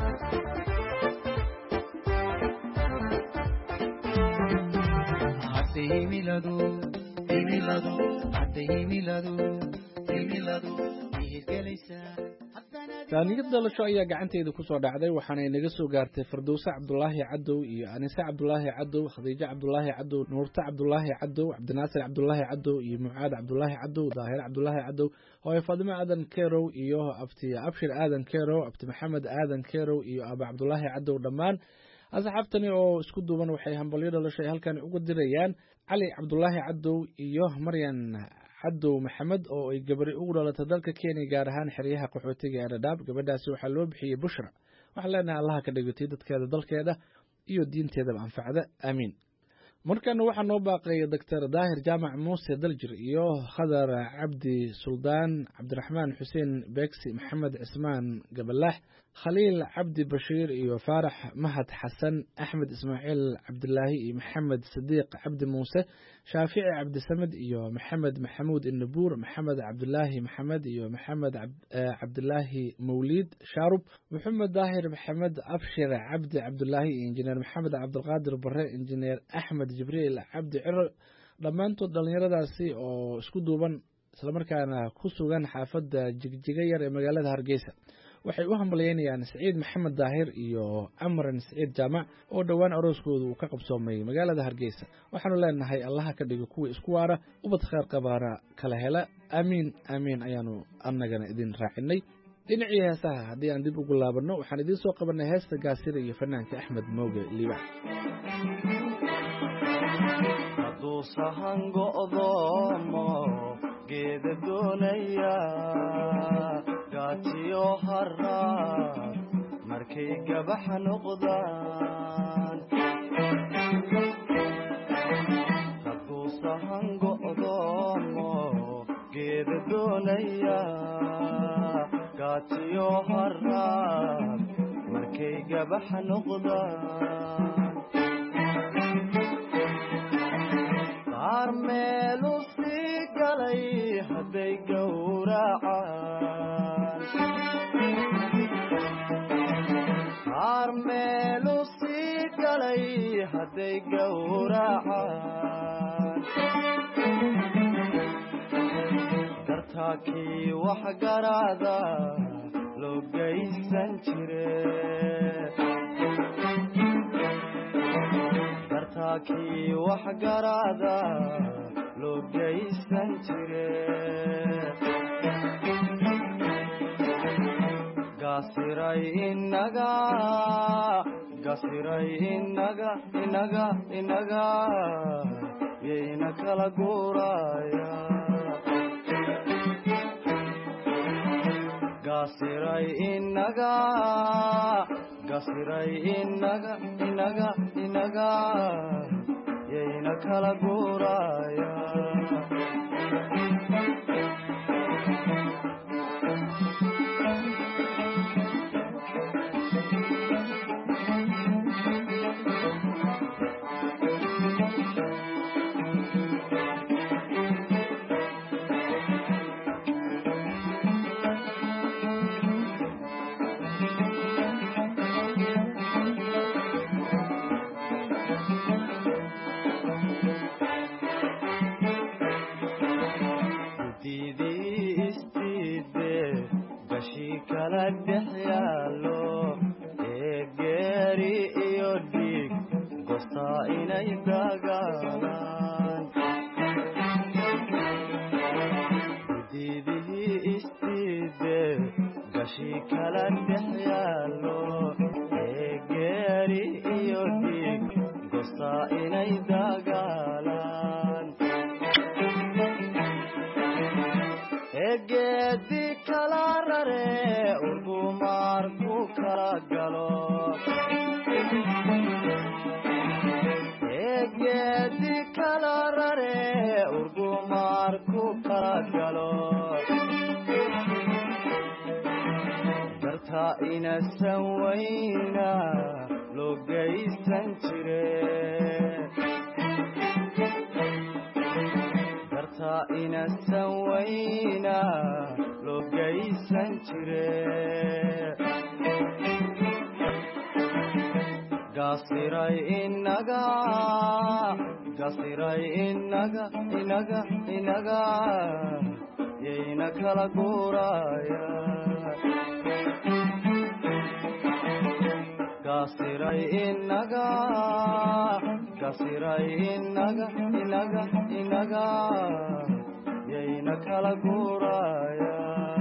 himiladu himiladu hadda himiladu himiladu ihirgelaysaa taaniyad dhalasho ayaa gacanteeda ku soo dhacday waxaana inaga soo gaartay Firdawsa Cabdulaahi Cadow iyo Anisa Cabdulaahi Cadow Khadiija Cabdulaahi Cadow Nuurta Cabdulaahi Cadow Cabdinaasir Cabdulaahi Cadow iyo Mucaad Cabdulaahi Cadow Daahir Cabdulaahi Cadow hooyo Faadimo Aadan Kerow iyo abti Abshir Aadan Kerow abti Maxamed Aadan Kerow iyo Aba Cabdulaahi Cadow dhammaan asxaabtani oo isku duuban waxay hambalyo dhalashay halkan uga dirayaan Cali Cabdulaahi Cadow iyo Maryan Cadow Maxamed oo ay gabadhi ugu dhalatay dalka Kenya gaar ahaan xiriyaha qaxootiga ee Dadaab gabadhaasi waxaa loo bixiyay Bushra waxaan leenahay Allah ka dhigtay dadkeeda dalkeeda iyo diinteeda anfacda amiin markan waxaa noo baaqay Doctor Daahir Jaamac Muuse Daljir iyo Khadar Cabdi Suldaan Cabdiraxmaan Xuseen Beegsi Maxamed Cismaan Gabalax Khaliil Cabdi Bashiir iyo Faarax Mahad Xasan Axmed Ismaaciil Cabdulaahi iyo Maxamed Sadiiq Cabdi Muuse Shaafici Cabdi Samad iyo Maxamed Maxamuud Innabuur Maxamed Cabdulaahi Maxamed iyo Maxamed Cabdulaahi Mawlid Shaarub Maxamed Daahir Maxamed Abshir Cabdi Cabdulaahi Injineer Maxamed Cabdulqaadir Barre Injineer Axmed Jibriil Cabdi Ciro dhammaantood dhalinyaradaasi oo isku duuban isla markaana ku sugan xaafadda Jigjiga yar ee magaalada Hargeysa waxay u hambalyeynayaan Saciid Maxamed Daahir iyo Amran Saciid Jaamac oo dhawaan arooskoodu uu ka qabsoomay magaalada Hargeysa waxaanu leenahay Allah ka dhigo kuwa isku waara ubad khayr qabaara kala hela amiin amiin ayaanu annagana idin raacinay dhinacii heesaha haddii aan dib ugu laabano waxaan idiin soo qabanay heesta gaasira iyo fanaanka Axmed Mooge Liibaax hadduu sahan go'doomo geeda doonaya gaatiyo haraa markay gabax noqdaan hadduu sahan go'doomo geeda doonaya gaatiyo haraa markay gabax noqdaan qaar meelu sii galay hadday gowracaan qaar meelu sii galay hadday gowracaan gartaakii wax garaada loo geysan jire gartaakii wax garaada loo geysan jire gasiray inaga gasiray inaga inaga inaga yayna kala guuraya gasiray inaga gasiray inaga inaga inaga yayna kala guuraya kala dhex yaallo ee geeri iyo dhiig gostaa inay dagaalaan gudiidihii istiide gashii kala dhex yaallo ee geeri iyo dhiig gostaa inay dagaalaan egeedi kala rare urgumaar ku kala galo egeedi kala rare urgumaar ku kala galo darta inasan wayna loo geysan jire darta inasan wayna loo geysan jire gasiray inaga gasiray inaga inaga inaga yayna kala guuraya gasiray inaga gasiray inaga inaga inaga yayna kala guuraya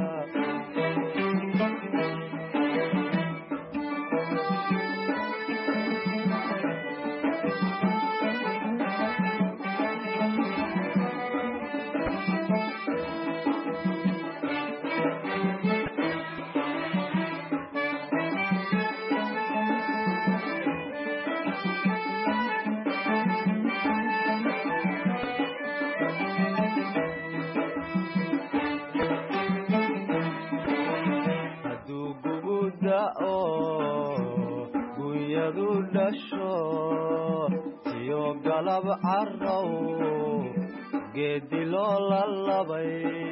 gunyadu dhasho tiyo galab carrow geedi loo lalabay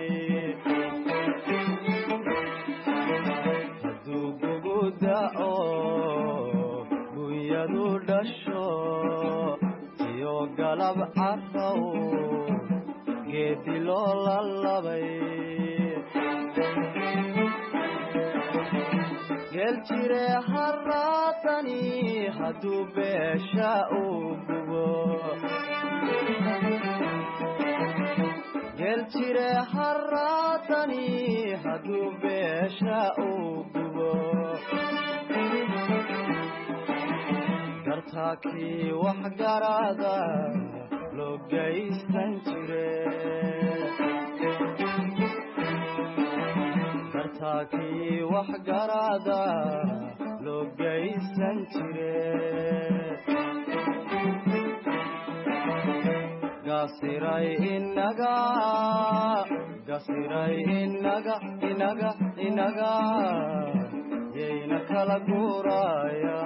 hadduu gugu da'o gunyadu dhasho tiyo galab carrow geedi loo lalabay geel jire haraatani hadduu beesha uu gubo geel jire haraatani hadduu beesha uu gubo gartaakii wax garaada loo geysan jire gartaakii wax garaada loo geysan jire gasiray inaga gasiray inaga inaga inaga yayna kala guuraya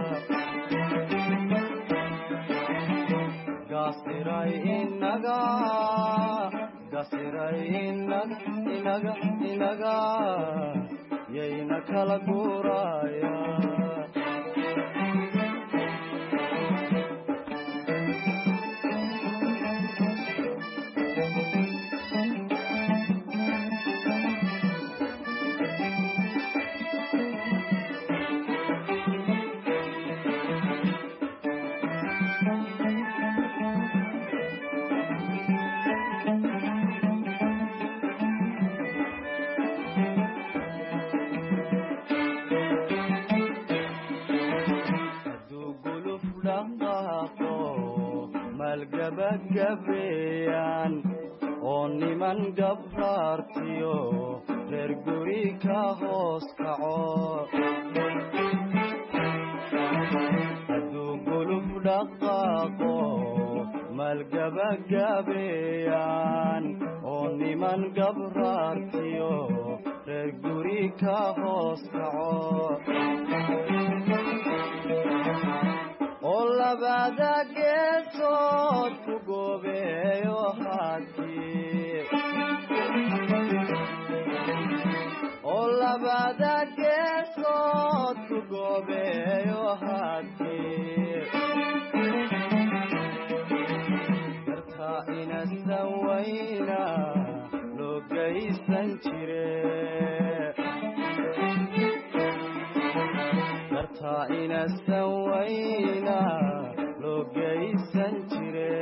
gasiray inaga gasiray inaga inaga inaga yayna kala guuraya malgabagabeeyaan oo niman gabraartiyo reer guri ka hoos kaco hadduu guluf dhaqaaqo malgabagabeeyaan oo niman gabraartiyo reer guri ka hoos kaco oo labada geesood ku goobeeyo haadkii oo labada geesood ku goobeeyo haadkii gartaa inasan wayna loo geysan jire ina sawayna loo geysan jire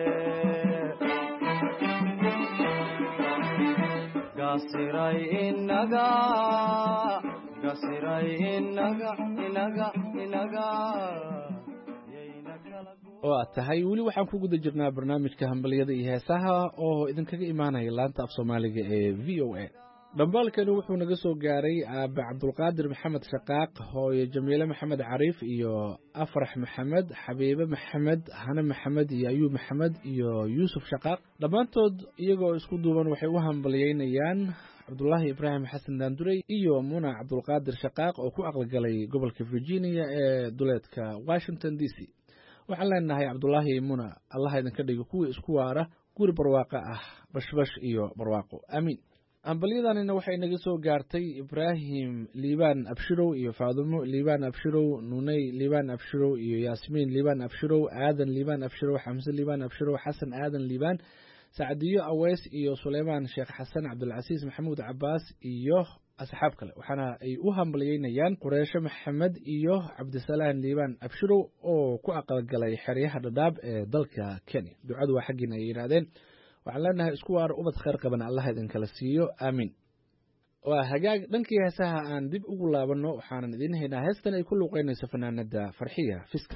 gasiray inaga gasiray inaga inaga inaga oo aad tahay weli waxaan ku guda jirnaa barnaamijka hambaliyada iyo heesaha oo idinkaga imaanaya laanta af soomaaliga ee v o a dhambaalkani wuxuu naga soo gaaray aabe cabdulqaadir maxamed shaqaaq hooyo jamiile maxamed cariif iyo afrax maxamed xabiibe maxamed hane maxamed iyo ayuub maxamed iyo yuusuf shaqaaq dhammaantood iyagoo isku duuban waxay u hambaliyeynayaan cabdulaahi ibraahim xasan daandurey iyo muna cabdulqaadir shaqaaq oo ku aqalgalay gobolka virginia ee duleedka washington d c waxaan leenahay cabdulaahi muna allaha idinka dhigo kuwii isku waara guri barwaaqo ah bashbash iyo barwaaqo aamiin ambalyadanina waxay naga soo gaartay ibraahim liibaan abshirow iyo faadumo liibaan abshirow nuney liibaan abshirow iyo yaasmiin liibaan abshirow aadan liibaan abshirow xamse liibaan abshirow xasan aadan liibaan sacdiyo aweys iyo suleymaan sheekh xasan cabdulcasiis maxamuud cabaas iyo asxaab kale waxaana ay u hambalyeynayaan qureysho maxamed iyo cabdisalaan liibaan abshirow oo ku aqalgalay xeryaha dhadhaab ee dalka kenya ducadu waa xaggiina ay yidhaahdeen waxaan leenahay isku waar ubad khayr qaban allah idinkala siiyo aamiin waa hagaag dhankii heesaha aan dib ugu laabanno waxaanan idiin haynaa heestan ay ku luuqeynayso fanaanada farxiya fiska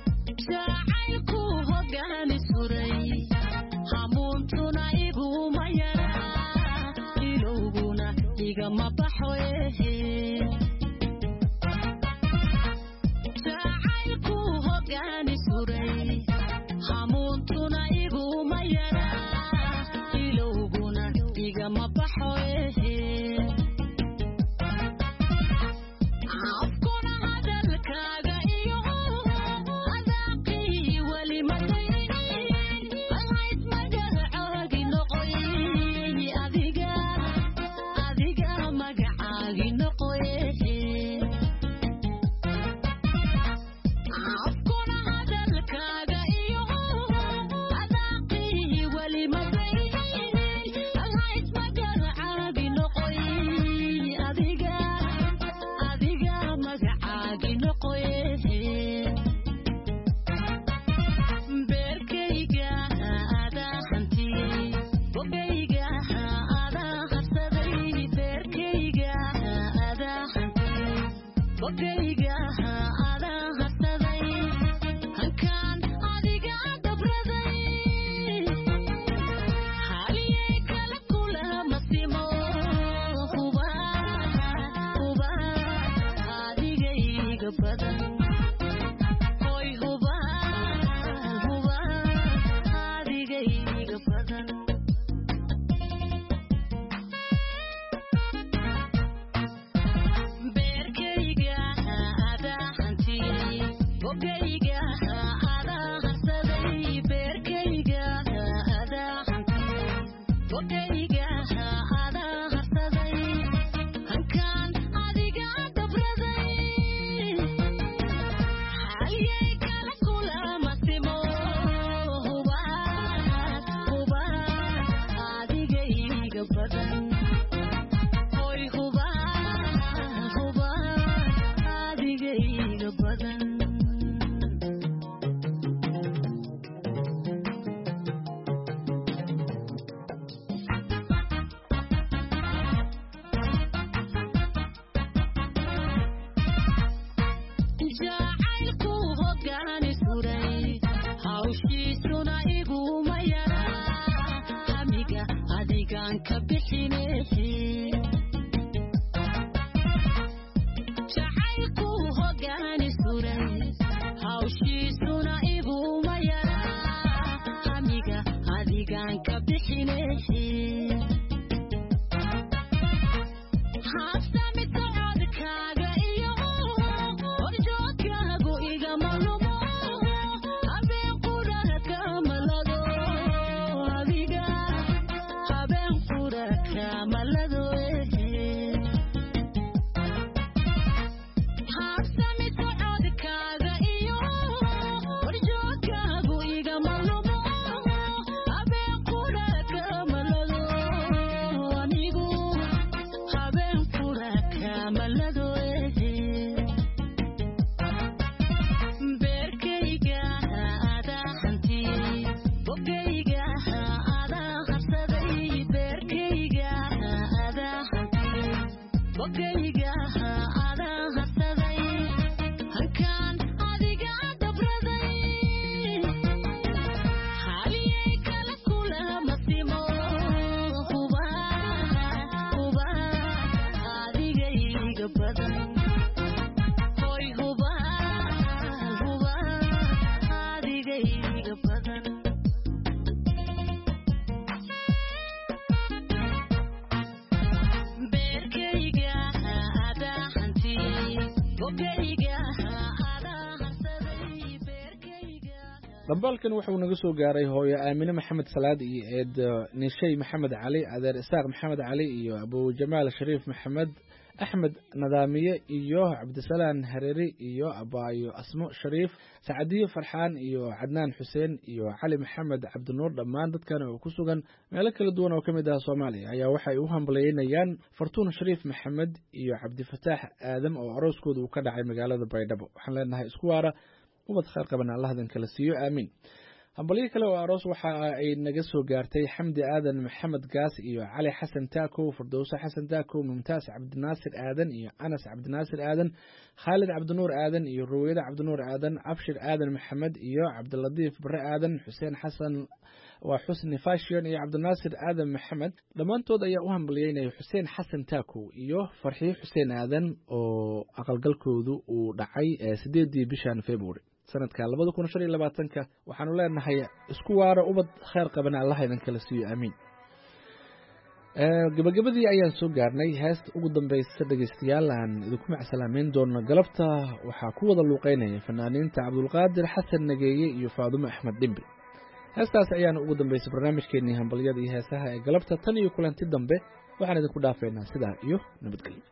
dambaalkan wuxuu naga soo gaaray hooyo aamine maxamed salaad iyo eed nishay maxamed cali adeer isaaq maxamed cali iyo abu jamaal shariif maxamed axmed nadaamiye iyo cabdisalaan hareeri iyo abaayo asmo shariif sacadiyo farxaan iyo cadnaan xuseen iyo cali maxamed cabdinuur dhammaan dadkan oo ku sugan meelo kala duwan oo ka mid ah soomaaliya ayaa waxay u hambalyeynayaan fartuun shariif maxamed iyo cabdifataax aadam oo arooskooda uu ka dhacay magaalada baydhabo waxaan leenahay isku waara ubad khayr qaban allahdan kala siiyo aamiin hambalyo kale oo aroos waxa ay naga soo gaartay xamdi aadan maxamed gaas iyo cali xasan taakow firdowse xasan taakow mumtaas cabdinaasir aadan iyo anas cabdinaasir aadan khaalid cabdinuur aadan iyo ruweyda cabdinuur aadan abshir aadan maxamed iyo cabdiladiif bare aadan xuseen xasan waa xusni fashion iyo cabdinaasir aadan maxamed dhammaantood ayaa u hambalyeynaya xuseen xasan taakow iyo farxiyo xuseen aadan oo aqalgalkoodu uu dhacay sideedii bishan february sanadka labada kun shan iyo labaatanka waxaanu leenahay isku waara ubad khayr qaban allah idin kala siiyo aamiin gabagabadii ayaan soo gaarnay heesta ugu dambaysa dhegeystayaal aan idinku macsalaameyn doono galabta waxaa ku wada luuqeynaya fanaaniinta cabdulqaadir xasan nageeye iyo faadumo axmed dhimbi heestaas ayaana ugu dambaysa barnaamijkeenii hambalyada iyo heesaha ee galabta tan iyo kulanti dambe waxaan idinku dhaafeynaa sidaa iyo nabadgelyo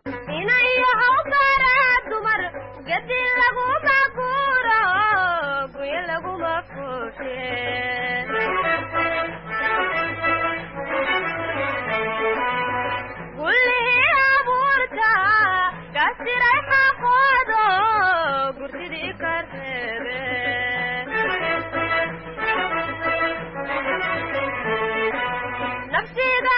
gadi laguma guuro guya laguma fuushe gullihii abuurta kasiray xaqoodo gurtidii ka reebe nafsiga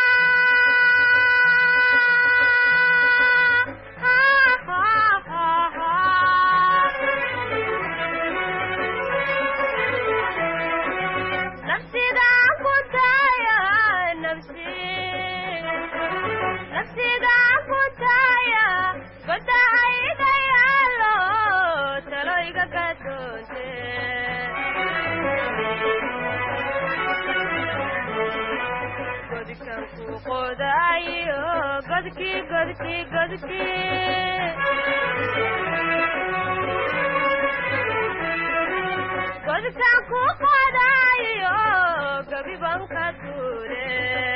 godki godki godki godkan ku qodayo gabiban ka ture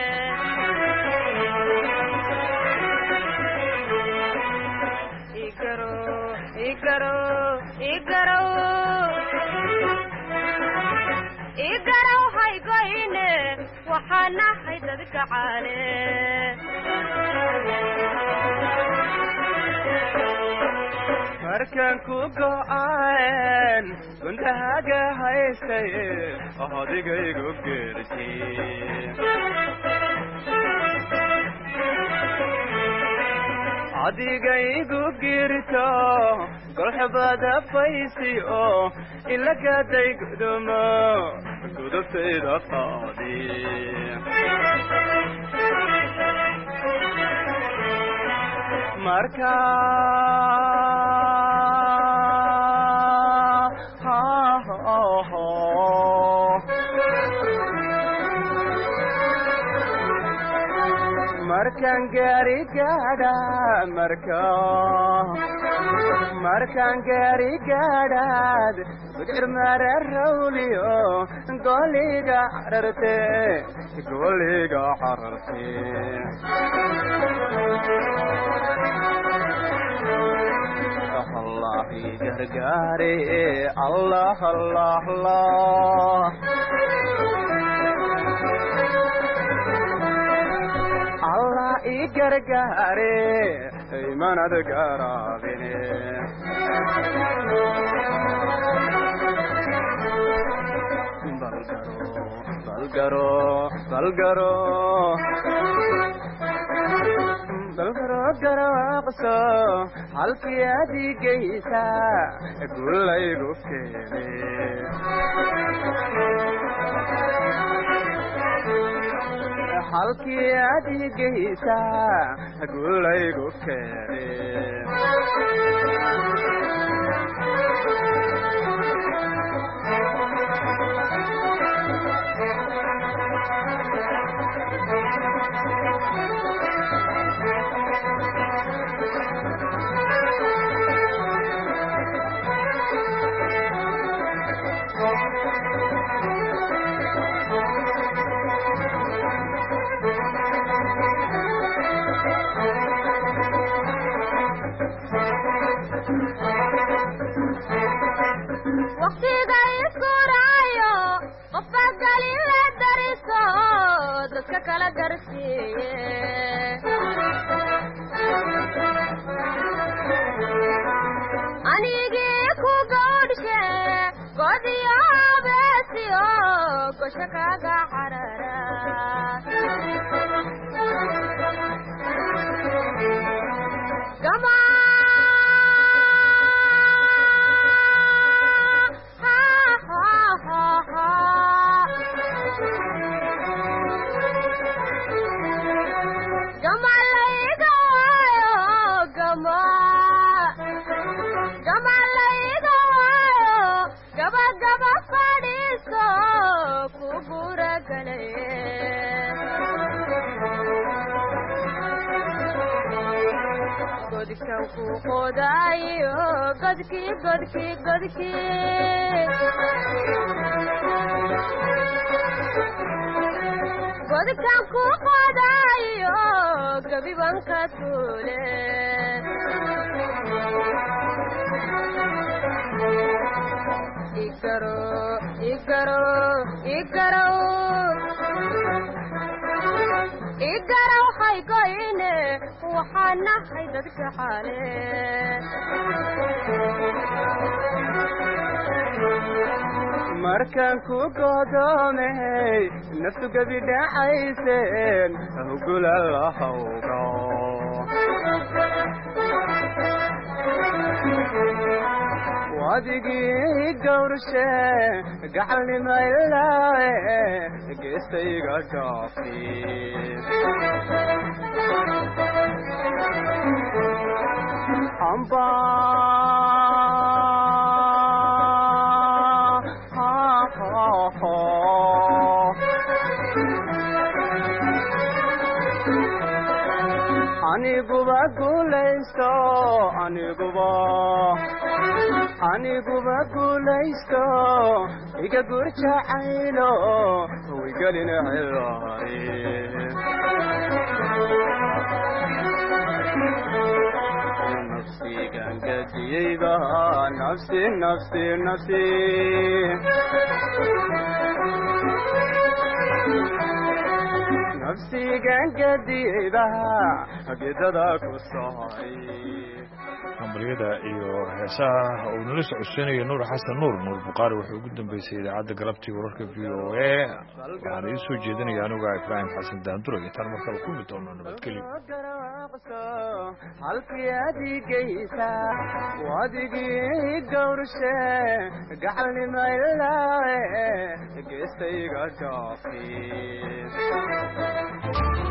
igaro igaro igaro igaro hay goyne waxana hay dadka caale markaan ku go'aan gundahaaga haystay adigaygu geerti adigaygu girto golxubada faysi oo ilagaday gudumo gudubtayda qaadi marka markaan gaari gaadha marka markaan gaari gaadhaad gudcir mara rawliyo goliga cararte goliga cararte allah gargaare allah allah allah allah i gargaare imanad garaabine balgaro balgaro balgaro garaaqso halkii adigaysa gulaygu keene halkii adigaysa gulaygu keene galila dariso dadka kala garsiiye anigii ku gawdhishe godiyo beesiyo gosha kaga carara gama godkan ku qodayo godki godki godki godkan ku qodayo gabiban ka tule igaro igaro igaro igaro hay goyne waxana hay dadka xale markaan ku go'doomay naftu gabi dhacayseen hugula la hawgo wadigii gawrshe gacalnima ilaae geestayga dhaafi amba aniguba guulaysto aniguba aniguba guulaysto iga gurjacaylo wigalina cilaari nafsigan gadiyeyba nafsi nafsi nafsi nafsigan gadiyeyba gedada ku socay hambaliyada iyo heesaha uu nala socodsiinaya nuur xasan nuur nuur buqaari wuxuu ugu dambeysay idaacadda galabtii wararka v o a waxaan ii soo jeedinaya anuga ibraahim xasan daanduro intaan markale ku mid doono nabadgelyo halkii adigaysa wadigii gawrshe gacalnima ilaae geestayga dhaafi